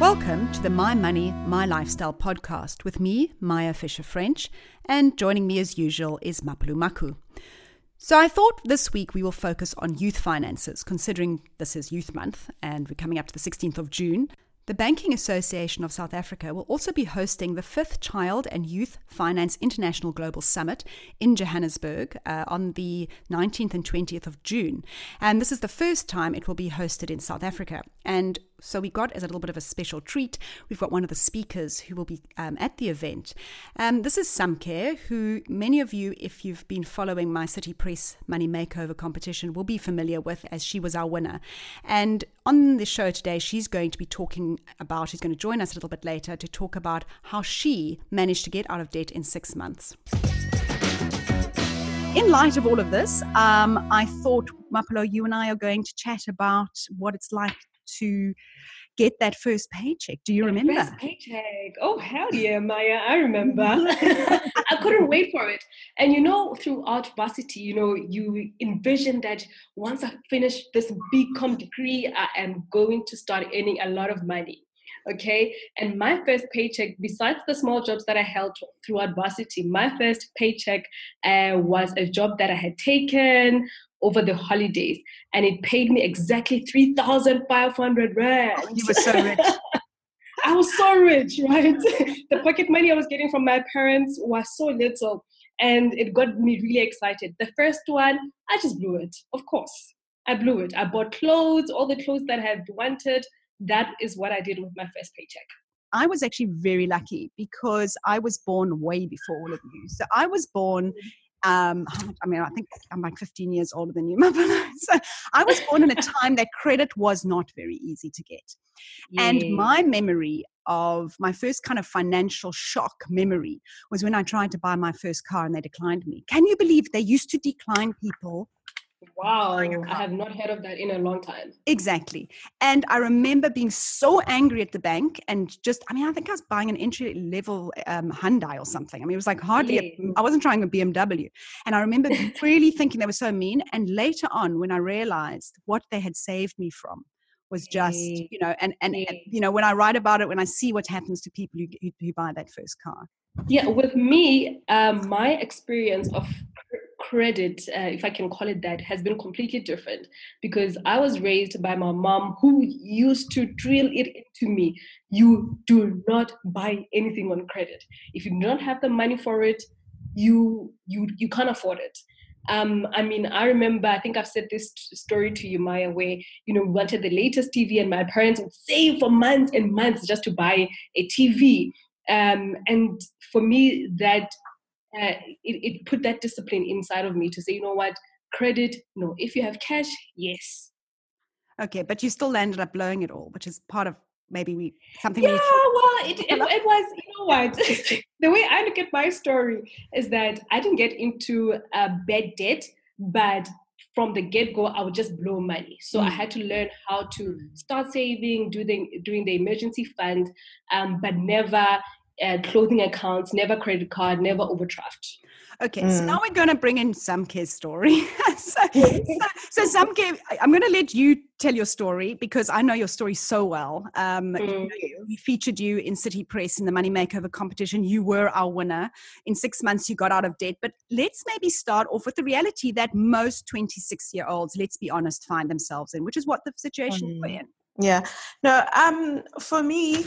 Welcome to the My Money, My Lifestyle podcast with me, Maya Fisher-French, and joining me as usual is Mapulu Maku. So I thought this week we will focus on youth finances, considering this is Youth Month and we're coming up to the 16th of June. The Banking Association of South Africa will also be hosting the 5th Child and Youth Finance International Global Summit in Johannesburg on the 19th and 20th of June. And this is the first time it will be hosted in South Africa. And so we got, as a little bit of a special treat, we've got one of the speakers who will be at the event. This is Samke, who many of you, if you've been following my City Press Money Makeover competition, will be familiar with, as she was our winner. And on the show today, she's going to join us a little bit later to talk about how she managed to get out of debt in 6 months. In light of all of this, I thought, Mapolo, you and I are going to chat about what it's like to get that first paycheck. Do you remember? First paycheck. Oh, hell yeah, Maya. I remember. I couldn't wait for it. And throughout varsity, you envision that once I finish this BCom degree, I am going to start earning a lot of money. Okay. And my first paycheck, besides the small jobs that I held throughout varsity, my first paycheck was a job that I had taken over the holidays, and it paid me exactly 3,500 rand. Oh, you were so rich. I was so rich, right? The pocket money I was getting from my parents was so little, and it got me really excited. The first one, I just blew it. Of course, I blew it. I bought clothes, all the clothes that I had wanted. That is what I did with my first paycheck. I was actually very lucky because I was born way before all of you. So I was born I think I'm like 15 years older than you, Mapolo. So I was born in a time that credit was not very easy to get. Yeah. And my memory of my first kind of financial shock memory was when I tried to buy my first car and they declined me. Can you believe they used to decline people? Wow, I have not heard of that in a long time. Exactly. And I remember being so angry at the bank and I think I was buying an entry-level Hyundai or something. It was like I wasn't trying a BMW. And I remember really thinking they were so mean. And later on, when I realized what they had saved me from was just, when I write about it, when I see what happens to people who buy that first car. Yeah, with me, my experience of credit, if I can call it that, has been completely different because I was raised by my mom who used to drill it into me. You do not buy anything on credit. If you don't have the money for it, you can't afford it. I remember, I think I've said this story to you, Maya, where, we wanted the latest TV and my parents would save for months and months just to buy a TV. And for me, that it put that discipline inside of me to say, you know what, credit, no. If you have cash, yes. Okay, but you still landed up blowing it all, which is part of maybe something. Yeah, it was, you know what, the way I look at my story is that I didn't get into a bad debt, but from the get-go, I would just blow money. So I had to learn how to start saving, doing the emergency fund, but never clothing accounts, never credit card, never overdraft. Okay, so now we're going to bring in Samke's story. so Samke, I'm going to let you tell your story because I know your story so well. We featured you in City Press in the Money Makeover competition. You were our winner. In 6 months, you got out of debt. But let's maybe start off with the reality that most 26-year-olds, let's be honest, find themselves in, which is what the situation we're in. Yeah. No, for me,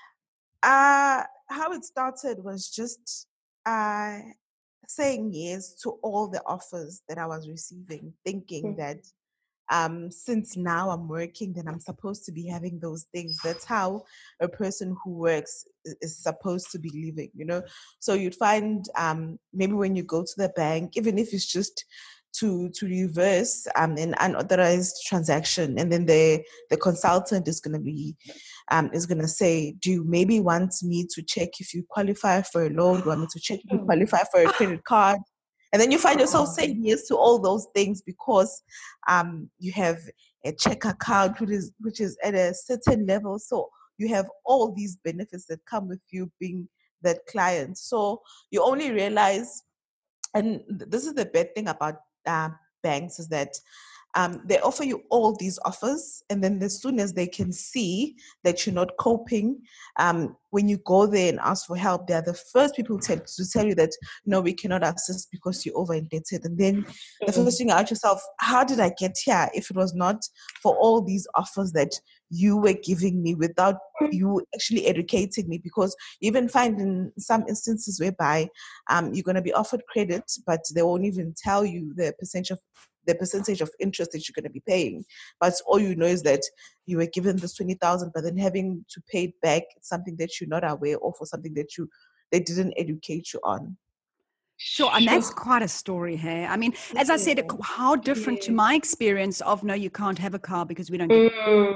how it started was just saying yes to all the offers that I was receiving, thinking that since now I'm working, then I'm supposed to be having those things. That's how a person who works is supposed to be living, So you'd find maybe when you go to the bank, even if it's just to reverse an unauthorized transaction, and then the consultant is going to say, do you maybe want me to check if you qualify for a loan? Do you want me to check if you qualify for a credit card? And then you find yourself saying yes to all those things because you have a check account which is at a certain level. So you have all these benefits that come with you being that client. So you only realize, and this is the bad thing about banks, is that they offer you all these offers, and then as soon as they can see that you're not coping, when you go there and ask for help, they're the first people to tell you that, no, we cannot assist because you're over indebted. And then the first thing you ask yourself, how did I get here if it was not for all these offers that you were giving me without you actually educating me? Because you even find in some instances whereby you're going to be offered credit, but they won't even tell you the percentage of interest that you're going to be paying. But all you know is that you were given this 20,000, but then having to pay it back something that you're not aware of, or something that they didn't educate you on. Sure, and that's quite a story, hey? I mean, as I said, how different to my experience of, no, you can't have a car because we don't get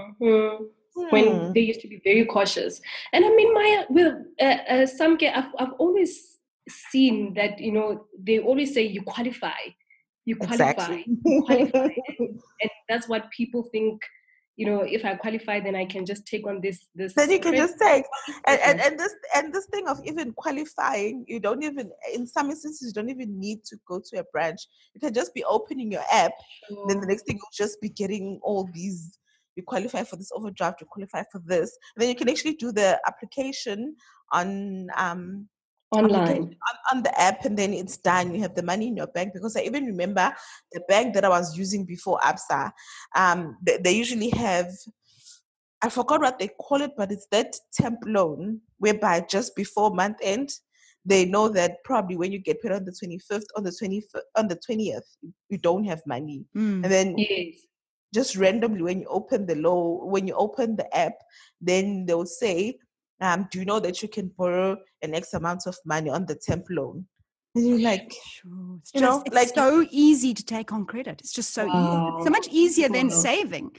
when they used to be very cautious. And I mean, Maya, with I've always seen that, they always say you qualify. You qualify. And that's what people think, if I qualify, then I can just take on this. Then you can just take. And this thing of even qualifying, you don't even, in some instances, you don't even need to go to a branch. You can just be opening your app. Then the next thing you'll just be getting all these. You qualify for this overdraft, you qualify for this. And then you can actually do the application on online on the app, and then it's done. You have the money in your bank. Because I even remember the bank that I was using before, Absa, they usually have, I forgot what they call it, but it's that temp loan whereby just before month end, they know that probably when you get paid on the 25th, on the 20th, you don't have money. And then just randomly when you open the app, then they'll say, do you know that you can borrow an X amount of money on the temp loan? And you're like, sure. It's so easy to take on credit. It's just so easy, so much easier than saving.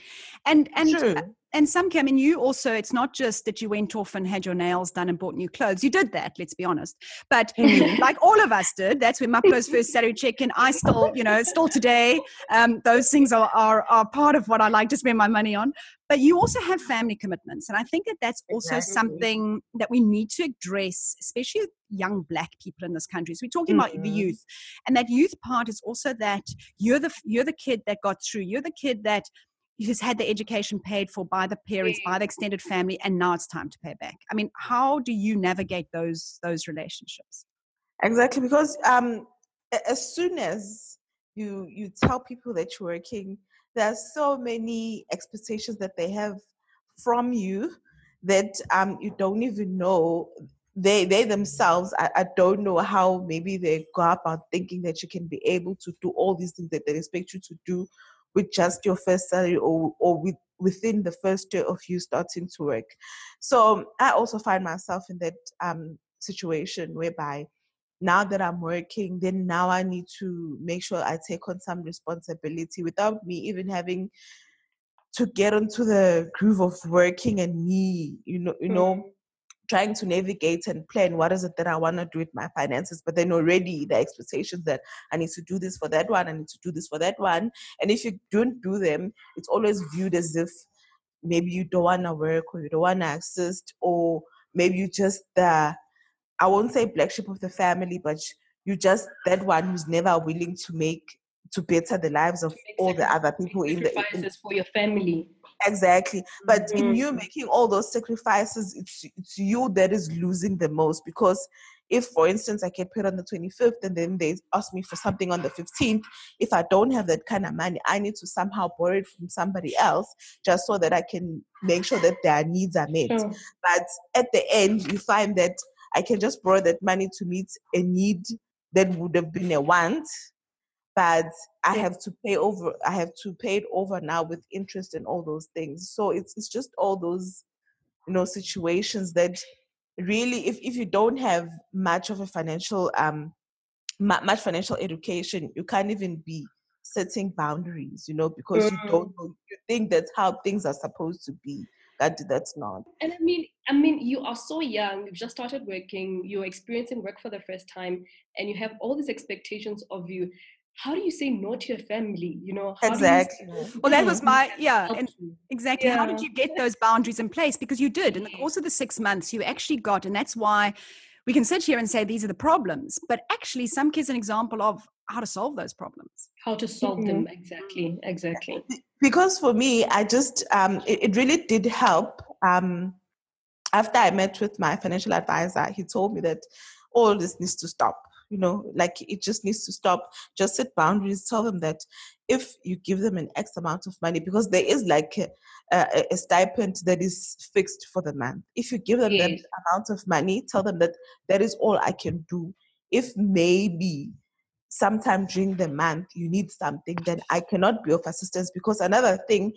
And some, I mean, you also, it's not just that you went off and had your nails done and bought new clothes. You did that, let's be honest. But like all of us did, that's when Mapulo's first salary check, and I still, still today, those things are part of what I like to spend my money on. But you also have family commitments. And I think that that's also something that we need to address, especially young Black people in this country. So we're talking about the youth. And that youth part is also that you're the kid that got through. You're the kid that you just had the education paid for by the parents, by the extended family, and now it's time to pay back. I mean, how do you navigate those relationships? Exactly, because as soon as you tell people that you're working, there are so many expectations that they have from you that you don't even know. They themselves, I don't know how maybe they go about thinking that you can be able to do all these things that they expect you to do with just your first salary or within the first year of you starting to work. So I also find myself in that situation whereby now that I'm working, then now I need to make sure I take on some responsibility without me even having to get into the groove of working, and me, trying to navigate and plan what is it that I want to do with my finances. But then already the expectations that I need to do this for that one, I need to do this for that one. And if you don't do them, it's always viewed as if maybe you don't want to work, or you don't want to assist, or maybe you just I won't say black sheep of the family, but you just that one who's never willing to better the lives of all the other people in the sacrifices for your family. Exactly. But in you making all those sacrifices, it's you that is losing the most. Because if, for instance, I get paid on the 25th and then they ask me for something on the 15th, if I don't have that kind of money, I need to somehow borrow it from somebody else just so that I can make sure that their needs are met. Sure. But at the end, you find that I can just borrow that money to meet a need that would have been a want, but I have to pay it over now with interest and all those things. So it's just all those, situations that really, if you don't have much of a financial much financial education, you can't even be setting boundaries, because you don't know, you think that's how things are supposed to be. That's not. And I mean, you are so young. You've just started working. You're experiencing work for the first time, and you have all these expectations of you. How do you say no to your family? Exactly. Well, that was exactly. How did you get those boundaries in place? Because you did in the course of the 6 months. You actually got, and that's why we can sit here and say these are the problems, but actually Samke is an example of how to solve those problems. How to solve them, exactly. Because for me, I just, it really did help. After I met with my financial advisor, he told me that all this needs to stop. Like it just needs to stop. Just set boundaries. Tell them that if you give them an X amount of money, because there is like a stipend that is fixed for the month. If you give them that amount of money, tell them that that is all I can do. If maybe sometime during the month you need something, then I cannot be of assistance. Because another thing,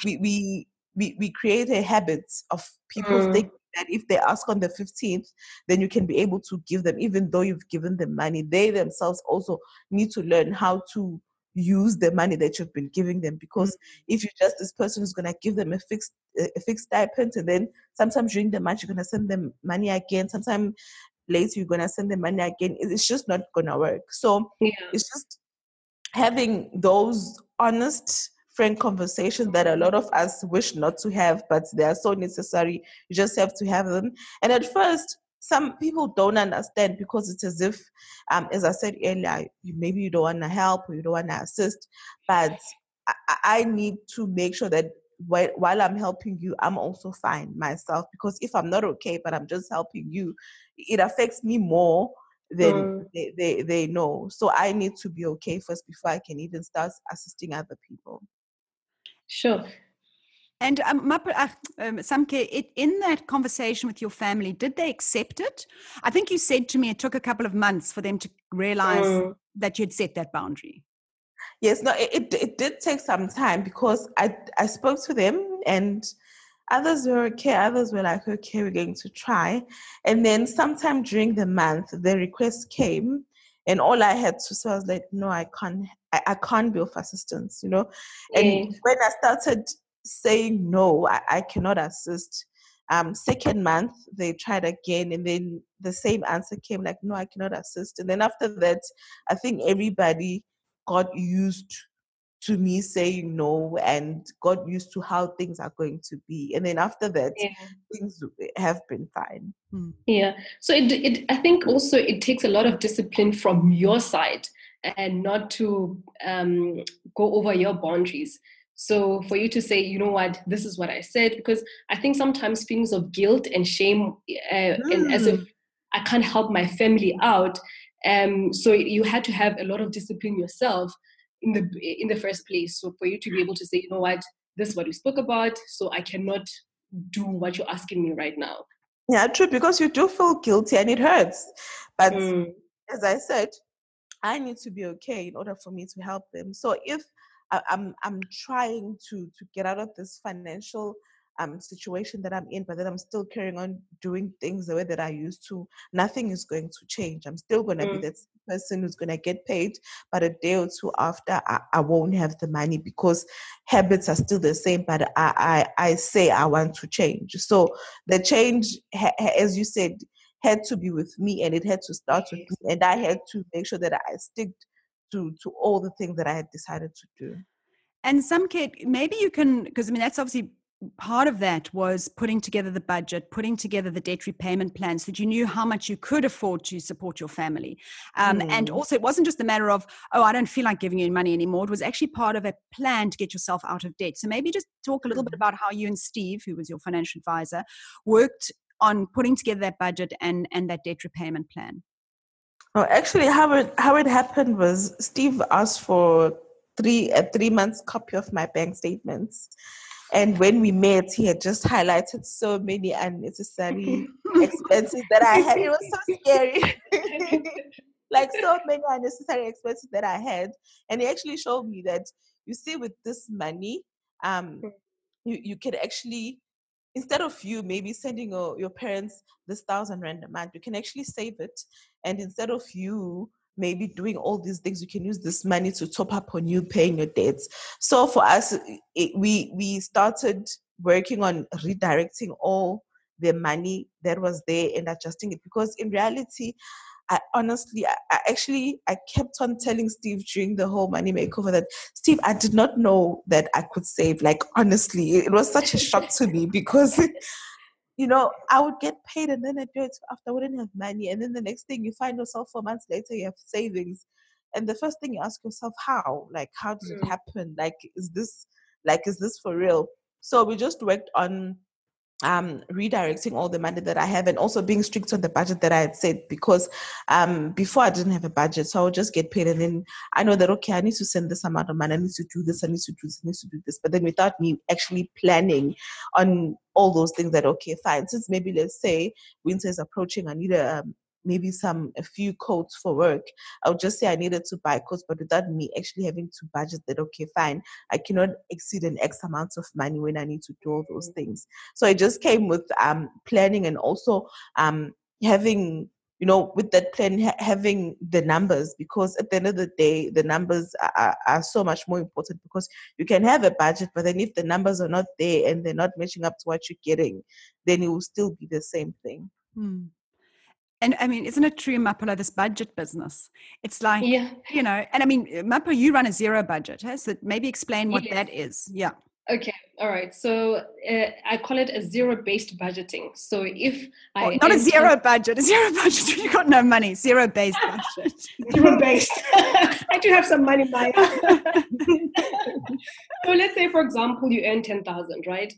we create a habit of people thinking that if they ask on the 15th, then you can be able to give them, even though you've given them money. They themselves also need to learn how to use the money that you've been giving them. Because if you're just this person who's going to give them a fixed stipend, and then sometimes during the month you're going to send them money again, sometime later you're going to send them money again, it's just not going to work. So it's just having those honest, frank conversations that a lot of us wish not to have, but they are so necessary. You just have to have them. And at first, some people don't understand, because it's as if, as I said earlier, maybe you don't want to help or you don't want to assist. But I need to make sure that while I'm helping you, I'm also fine myself. Because if I'm not okay, but I'm just helping you, it affects me more than they know. So I need to be okay first before I can even start assisting other people. Sure. And Samke, in that conversation with your family, did they accept it? I think you said to me it took a couple of months for them to realize that you'd set that boundary. Yes, no, it did take some time, because I spoke to them, and others were okay. Others were like, okay, we're going to try. And then sometime during the month, the request came, and all I had to say was like, no, I can't be of assistance, And when I started saying no, I cannot assist, second month they tried again, and then the same answer came, like, no, I cannot assist. And then after that, I think everybody got used to me saying no, and got used to how things are going to be. And then after that, things have been fine. Yeah. So I think also it takes a lot of discipline from your side, and not to go over your boundaries. So for you to say, you know what, this is what I said, because I think sometimes feelings of guilt and shame, and as if I can't help my family out. So you had to have a lot of discipline yourself in the first place. So for you to be able to say, you know what, this is what we spoke about, so I cannot do what you're asking me right now. Yeah, true, because you do feel guilty and it hurts. But as I said, I need to be okay in order for me to help them. So if I'm trying to get out of this financial situation that I'm in, but then I'm still carrying on doing things the way that I used to, nothing is going to change. I'm still going to be that person who's going to get paid, but a day or two after, I won't have the money, because habits are still the same, but I say I want to change. So the change, as you said, had to be with me, and it had to start with me, and I had to make sure that I stick to all the things that I had decided to do. And Samke, maybe you can, because that's obviously part of that was putting together the budget, putting together the debt repayment plan, so that you knew how much you could afford to support your family. And also, it wasn't just a matter of, oh, I don't feel like giving you money anymore. It was actually part of a plan to get yourself out of debt. So maybe just talk a little bit about how you and Steve, who was your financial advisor, worked on putting together that budget and that debt repayment plan. Oh, actually, how it happened was Steve asked for a 3 months copy of my bank statements. And when we met, he had just highlighted so many unnecessary expenses that I had. It was so scary. Like so many unnecessary expenses that I had. And he actually showed me that, you see, with this money, you can actually, instead of you maybe sending your parents this 1,000 rand a month, you can actually save it. And instead of you maybe doing all these things, you can use this money to top up on you paying your debts. So for us, we started working on redirecting all the money that was there and adjusting it. Because in reality, I kept on telling Steve during the whole money makeover that, Steve, I did not know that I could save. Like, honestly, it was such a shock to me, because I would get paid and then I'd do it after I wouldn't have money. And then the next thing you find yourself 4 months later, you have savings. And the first thing you ask yourself, how? Like, how did it happen? Is this for real? So we just worked on redirecting all the money that I have and also being strict on the budget that I had set, because before I didn't have a budget, so I would just get paid and then I know that, okay, I need to send this amount of money, I need to do this, I need to do this, I need to do this, but then without me actually planning on all those things, that, okay, fine, since maybe let's say winter is approaching, I need maybe a few coats for work. I would just say I needed to buy coats, but without me actually having to budget that, okay, fine, I cannot exceed an X amount of money when I need to do all those things. So it just came with planning, and also having, with that plan, having the numbers, because at the end of the day, the numbers are so much more important, because you can have a budget, but then if the numbers are not there and they're not matching up to what you're getting, then it will still be the same thing. And I mean, isn't it true, Mapula, this budget business? It's like, yeah. And I mean, Mapula, you run a zero budget, so maybe explain what that is. Yeah. Okay. All right. So I call it a zero-based budgeting. So if not a zero budget, you got no money, zero-based budget. Zero-based. I do have some money, Maya. So let's say, for example, you earn 10,000, right?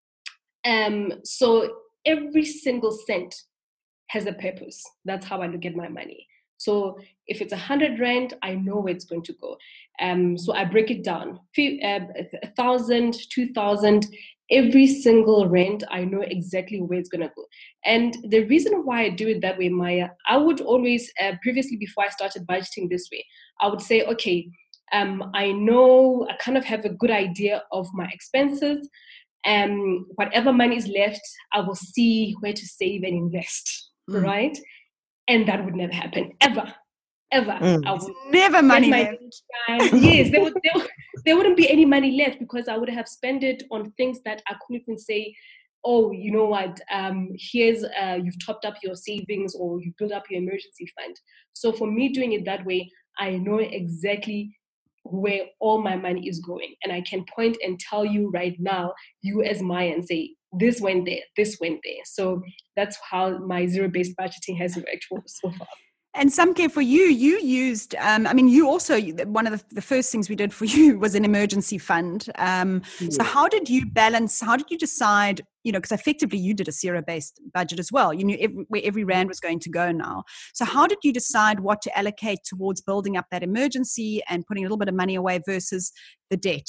So every single cent has a purpose. That's how I look at my money. So if it's 100 Rand, I know where it's going to go. So I break it down. 1,000, 2,000, every single Rand, I know exactly where it's going to go. And the reason why I do it that way, Maya, I would always, previously before I started budgeting this way, I would say, okay, I know, I kind of have a good idea of my expenses. Whatever money is left, I will see where to save and invest, right? And that would never happen, ever. I would never money left. Yes, there wouldn't be any money left, because I would have spent it on things that I couldn't even say, oh, you know what, here's, you've topped up your savings or you built up your emergency fund. So for me doing it that way, I know exactly where all my money is going. And I can point and tell you right now, you as Maya, and say, this went there, this went there. So that's how my zero-based budgeting has worked so far. And Samke, for you used, you also, one of the first things we did for you was an emergency fund. So how did you decide, because effectively you did a zero-based budget as well. You knew where every Rand was going to go now. So how did you decide what to allocate towards building up that emergency and putting a little bit of money away versus the debt?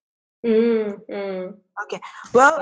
Okay. Well,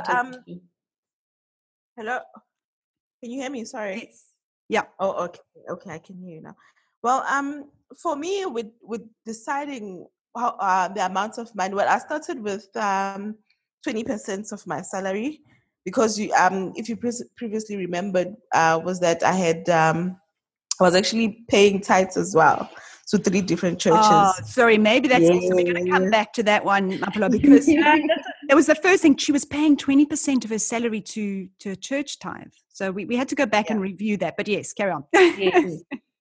hello? Can you hear me? Sorry. Yes. Yeah. Oh, okay. Okay, I can hear you now. Well, for me, with deciding how the amount of money, well, I started with 20% of my salary, because if you previously remembered, was that I had I was actually paying tithes as well to 3 different churches. Oh, sorry, maybe that's also, we're going to come back to that one, Mapula, because it was the first thing. She was paying 20% of her salary to a church tithe. So we had to go back and review that. But yes, carry on. Yes.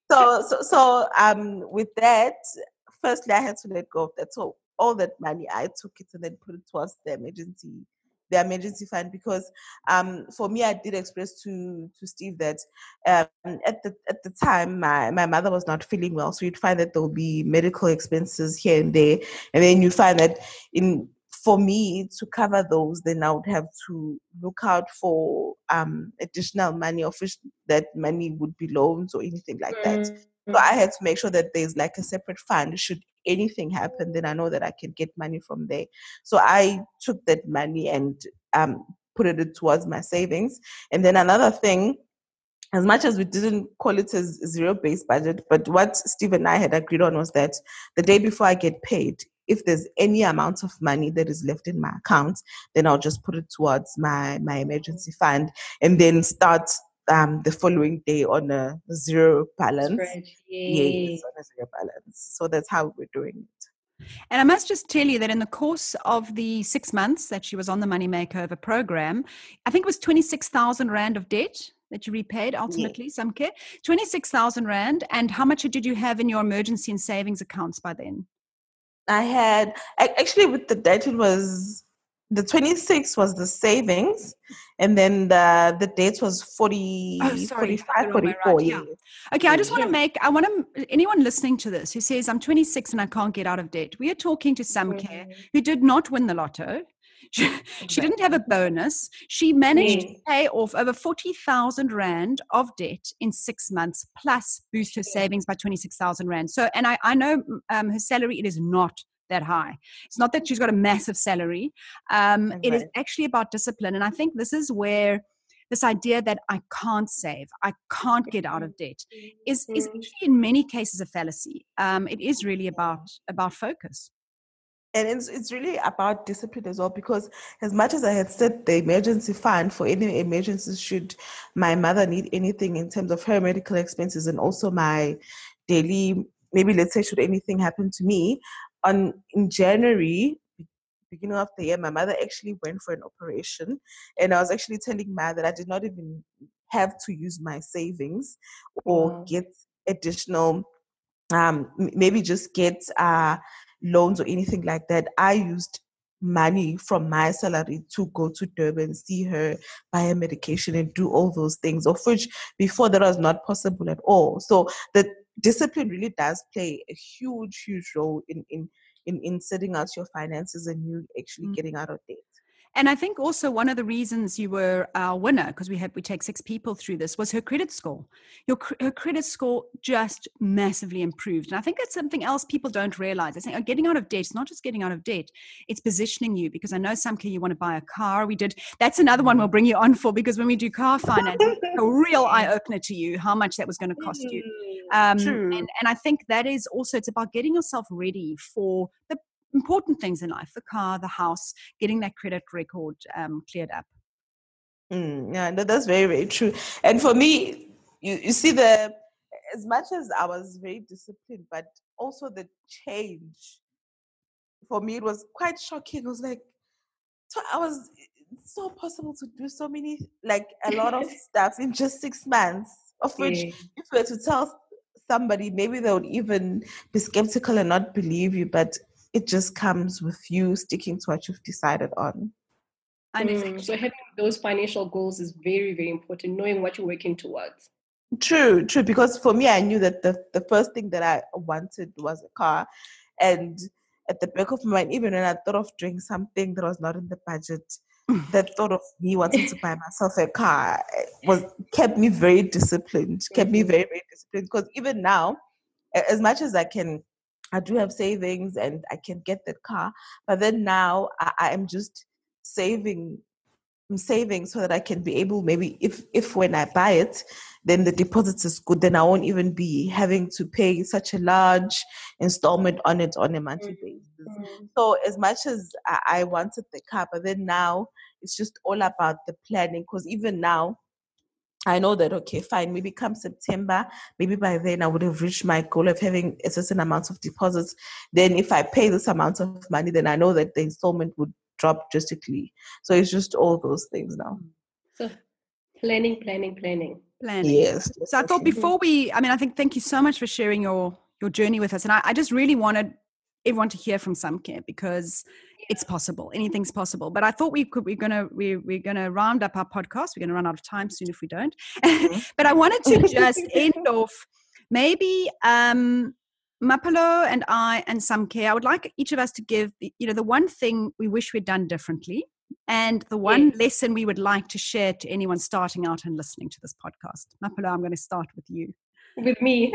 So with that, firstly, I had to let go of that. So all that money, I took it and then put it towards the emergency fund, because for me, I did express to Steve that at the time my mother was not feeling well, so you'd find that there will be medical expenses here and there, and then you find that for me to cover those, then I would have to look out for additional money, of which that money would be loans or anything like that. So I had to make sure that there's like a separate fund. Should anything happen, then I know that I can get money from there. So I took that money and put it towards my savings. And then another thing, as much as we didn't call it a zero-based budget, but what Steve and I had agreed on was that the day before I get paid, if there's any amount of money that is left in my account, then I'll just put it towards my emergency fund, and then start the following day on a zero balance. Yes, on a zero balance. So that's how we're doing it. And I must just tell you that in the course of the 6 months that she was on the Money Makeover program, I think it was 26,000 Rand of debt that you repaid ultimately, Samke. 26,000 Rand. And how much did you have in your emergency and savings accounts by then? I had, actually with the debt, it was the 26 was the savings, and then the date was 40, Sorry, 45, the wrong way 44. around. Yeah. Okay, I just want to anyone listening to this who says, I'm 26 and I can't get out of debt. We are talking to Samcare, who did not win the lotto. She didn't have a bonus. She managed to pay off over 40,000 Rand of debt in 6 months, plus boost her savings by 26,000 Rand. So, and I know her salary, it is not that high. It's not that she's got a massive salary. It is actually about discipline. And I think this is where this idea that I can't save, I can't get out of debt is actually in many cases a fallacy. It is really about focus. And it's really about discipline as well, because as much as I had set the emergency fund for any emergencies should my mother need anything in terms of her medical expenses, and also my daily, maybe let's say should anything happen to me, in January, beginning of the year, my mother actually went for an operation, and I was actually telling Ma that I did not even have to use my savings or get additional, maybe just get loans or anything like that. I used money from my salary to go to Durban, see her, buy her medication, and do all those things, of which before that was not possible at all. So the discipline really does play a huge role in setting out your finances and you actually getting out of debt. And I think also one of the reasons you were our winner, because we take 6 people through this, was her credit score. Her credit score just massively improved. And I think that's something else people don't realize. I think getting out of debt, it's not just getting out of debt, it's positioning you. Because I know, Samcare, you want to buy a car. That's another one we'll bring you on for, because when we do car finance, it's a real eye-opener to you, how much that was going to cost you. And I think that is also, it's about getting yourself ready for the important things in life, the car, the house, getting that credit record cleared up. Yeah, no, that's very, very true. And for me, you see, as much as I was very disciplined, but also the change, for me, it was quite shocking. It was like, it's so possible to do so many, like a lot of stuff in just 6 months, of which if we were to tell somebody, maybe they would even be skeptical and not believe you, but it just comes with you sticking to what you've decided on. So having those financial goals is very, very important, knowing what you're working towards. True. Because for me, I knew that the first thing that I wanted was a car. And at the back of my mind, even when I thought of doing something that was not in the budget, that thought of me wanting to buy myself a car kept me very disciplined, because even now, as much as I do have savings and I can get that car, but then now I am just saving so that I can be able, maybe if when I buy it, then the deposit is good, then I won't even be having to pay such a large installment on it on a monthly basis. So as much as I wanted the car, but then now it's just all about the planning, because even now I know that, okay, fine, maybe come September, maybe by then I would have reached my goal of having a certain amount of deposits. Then if I pay this amount of money, then I know that the installment would drop drastically. So it's just all those things now. So planning. Yes. So I thought I think thank you so much for sharing your journey with us. And I just really wanted everyone to hear from Samcare, because it's possible. Anything's possible. But I thought we're gonna round up our podcast. We're gonna run out of time soon if we don't. But I wanted to just end off maybe Mapelo and I and Samcare. I would like each of us to give the one thing we wish we'd done differently, and the one lesson we would like to share to anyone starting out and listening to this podcast. Mapelo, I'm going to start with you. With me.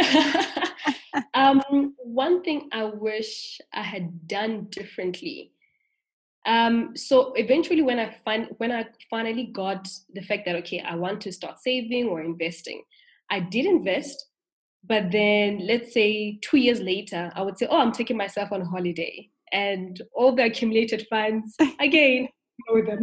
One thing I wish I had done differently. So eventually when I finally got the fact that, okay, I want to start saving or investing, I did invest. But then let's say 2 years later, I would say, I'm taking myself on holiday, and all the accumulated funds, again, know them.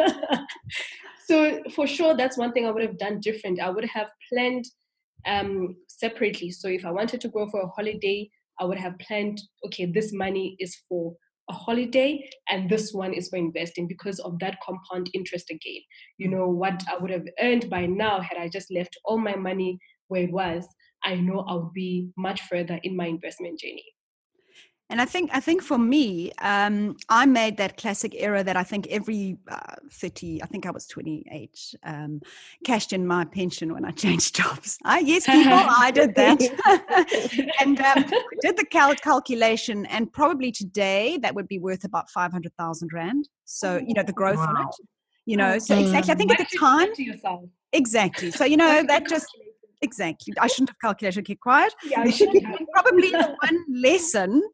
So for sure, that's one thing I would have done different. I would have planned separately. So if I wanted to go for a holiday, I would have planned, okay, this money is for a holiday and this one is for investing, because of that compound interest again. What I would have earned by now had I just left all my money where it was, I know I would be much further in my investment journey. And I think for me, I made that classic error that I think every 30, I think I was 28, cashed in my pension when I changed jobs. Yes, people, I did that. And I did the calculation, and probably today that would be worth about 500,000 Rand. So, the growth on it, so exactly. I think at the time, to yourself. Exactly. So, that just, exactly. I shouldn't have calculated, keep quiet. Yeah, you shouldn't have. Probably the one lesson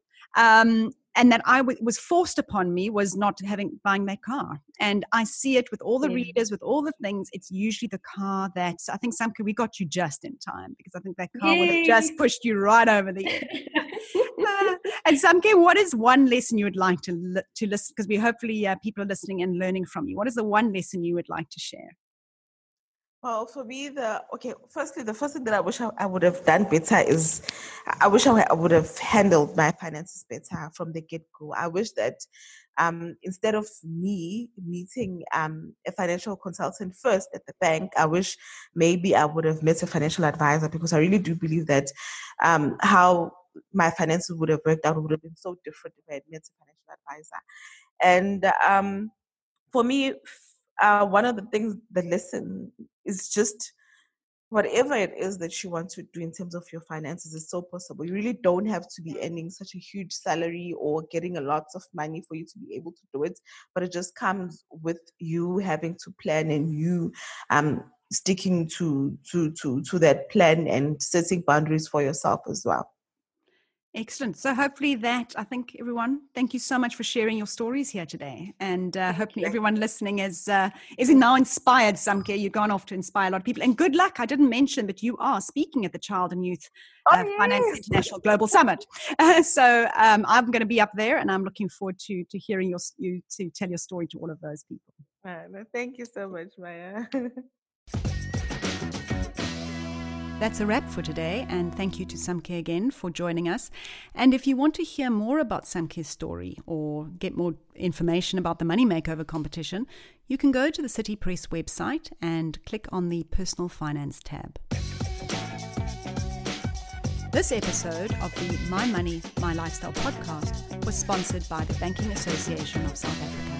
and that I was forced upon me was not buying that car. And I see it with all the readers, with all the things. It's usually the car that I think, Samke, we got you just in time, because I think that car would have just pushed you right over the edge. And Samke, what is one lesson you would like to listen? Because hopefully people are listening and learning from you. What is the one lesson you would like to share? Well, for me, firstly, the first thing that I wish I would have done better is I wish I would have handled my finances better from the get-go. I wish that instead of me meeting a financial consultant first at the bank, I wish maybe I would have met a financial advisor, because I really do believe that how my finances would have worked out would have been so different if I had met a financial advisor. And for me, one of the things, the lesson is just whatever it is that you want to do in terms of your finances is so possible. You really don't have to be earning such a huge salary or getting a lot of money for you to be able to do it, but it just comes with you having to plan and you sticking to that plan and setting boundaries for yourself as well. Excellent. So hopefully I think everyone, thank you so much for sharing your stories here today. And hopefully everyone listening is now inspired, Samke. You've gone off to inspire a lot of people. And good luck. I didn't mention, but you are speaking at the Child and Youth Finance International Global Summit. So I'm going to be up there, and I'm looking forward to hearing you to tell your story to all of those people. Thank you so much, Maya. That's a wrap for today, and thank you to Samke again for joining us. And if you want to hear more about Samke's story or get more information about the Money Makeover competition, you can go to the City Press website and click on the Personal Finance tab. This episode of the My Money, My Lifestyle podcast was sponsored by the Banking Association of South Africa.